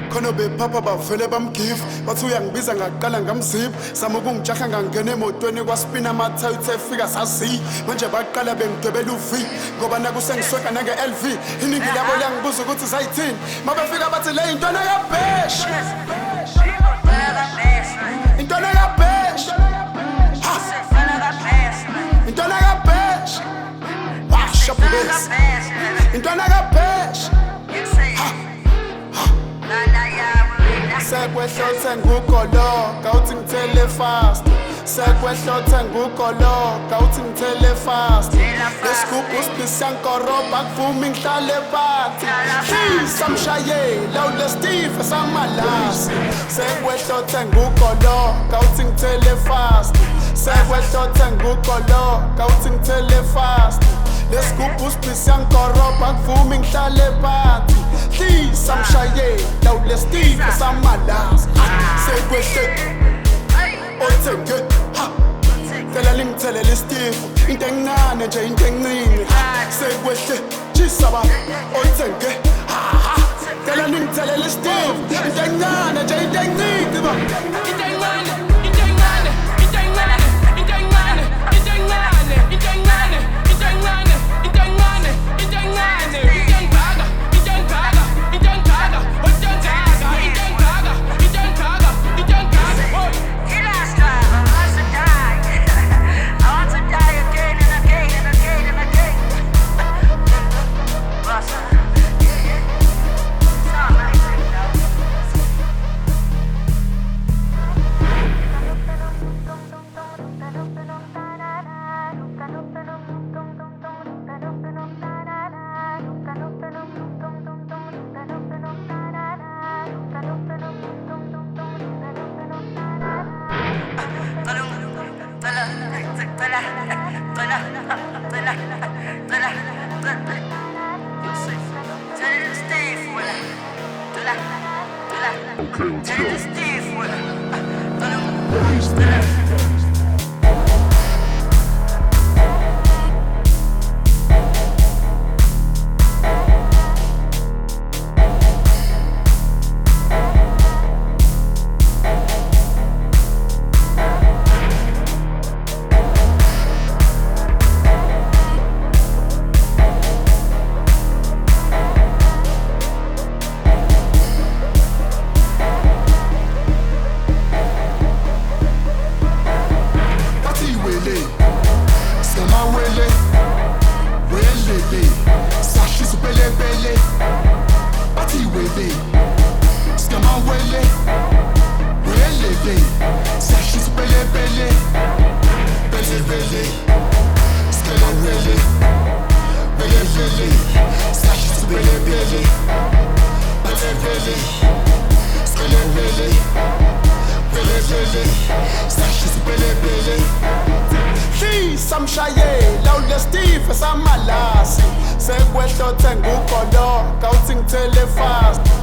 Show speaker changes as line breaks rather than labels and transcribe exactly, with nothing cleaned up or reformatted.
khona bephapha bavele bamgive bathi uyangibiza ngaqala ngamzip sama ukungijaha ngangena emotweni kwaspina amathayi uthe fika sasi manje baqala bengidwebela uvi ngoba nakusengisweka nange-L V iningi labo liyangibuza ukuthi sayithini mabefika bathi le intwana kabhesh intwana kabhesh intwana kabhesh washa bubesi intwana kabhesh sekwehlothe ngugoloka uthi ngithele fast sekwehlothe ngugoloka uthi ngithele fast lesigubhu sibisiyankoroba kuvuma ngihlale phansi samshayela ulestive samalasi sekwehlothe ngugoloka uthi ngithele fast sekwehlothe ngugoloka uthi ngithele fast lesigubhu sibisiyankoroba kuvuma ngihlale phansi samshayela ulestive samalasi sekwehle othenge cela lingithelele isitifu into encane nje into encane sekwehle jisaba othenge cela lingithelele isitifu into encane nje into encane into encane into encane into encane into encane into encane into encane into encane into encane into encane into encane
Okay, let's go.
samshayela ulestive samalasi sekwehlothe ngugoloka uthi ngithele fast